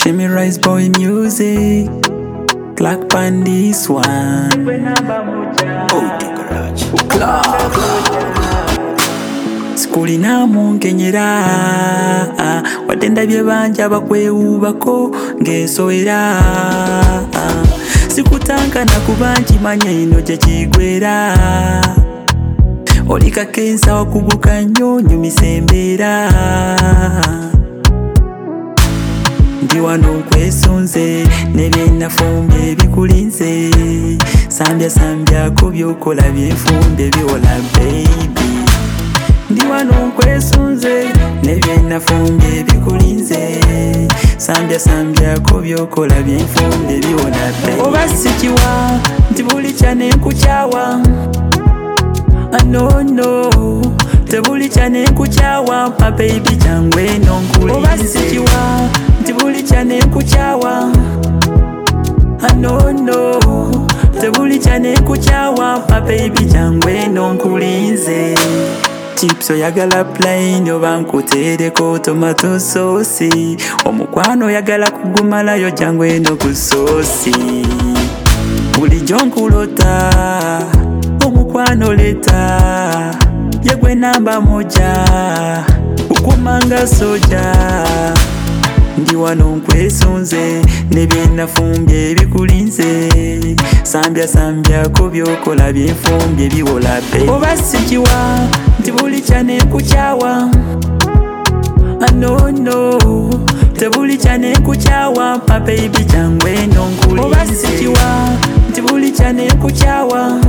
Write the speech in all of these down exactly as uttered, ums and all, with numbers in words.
Shimmy Rice Boy Music, Clark Pan this one. Oh, Clark. Skuli na munkenyera watenda bye banja bakwewubako ngesowera sikutanka na kubanji manye ino je kigwera olika kensa wakubuka nnyo nyumisembera ndi wano nkwesonze nebyenafumbye bikulinze sambya sambya ko byokola byenfumbe byola baby ndi wano nkwesonze nebyenafumbye bikulinze sambya sambya ko byokola byenfumbe byola baby oba sikiwa nti buli kyane nkukyawa no no tebuli kyane nkukyawa pa baby kyangwe nonkulinze oba sikiwa tebuli kyane nkukyawa no no tebuli kyane nkukyawa pa baby kyangwe nonkulinze chips oyagala plain oba nkuteereko tomato sauce omukwano oyagala kugumalayo kyangwe no ku sauce bulijjo nkulota omukwano leta yegwe namba moja ukumanga soja ndi wano nkwesonze nebyenafumbye bikulinze sambya sambya ko byokola byenfumbye biwola baby oba sikiwa nti buli kyane nkukyawa no no tebuli kyane nkukyawa pa baby kyangwe nonkulinze oba sikiwa nti buli kyane nkukyawa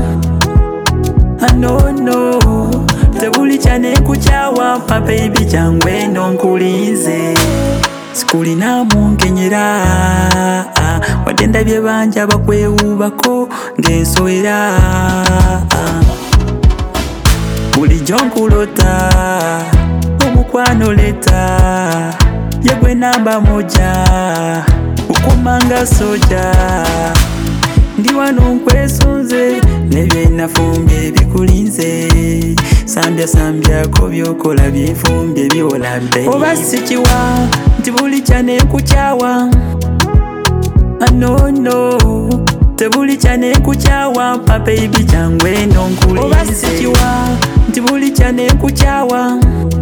no no tebuli kyane nkukyawa pa baby kyangwe nonkulinze skuli na munkenyera wadenda bye banja bakwewubako ngensowera bulijjo nkulota omukwano leta yegwe namba moja ukumanga soja ndi wano nkwesonze nebyenafumbye bikulinze sambya sambya ko byokola byenfumbye byola baby oba sikiwa nti buli kyane nkukyawa no no tebuli kyane nkukyawa pa baby kyangwe nonkulinze oba sikiwa nti buli kyane nkukyawa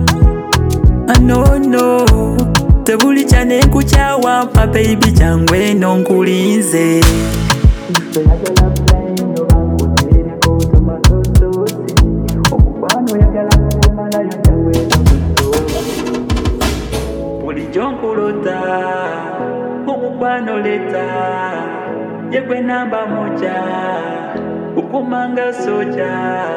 no no tebuli kyane nkukyawa pa baby kyangwe nonkulinze bulijjo nkulota omukwano leta yegwe namba moja ukumanga soja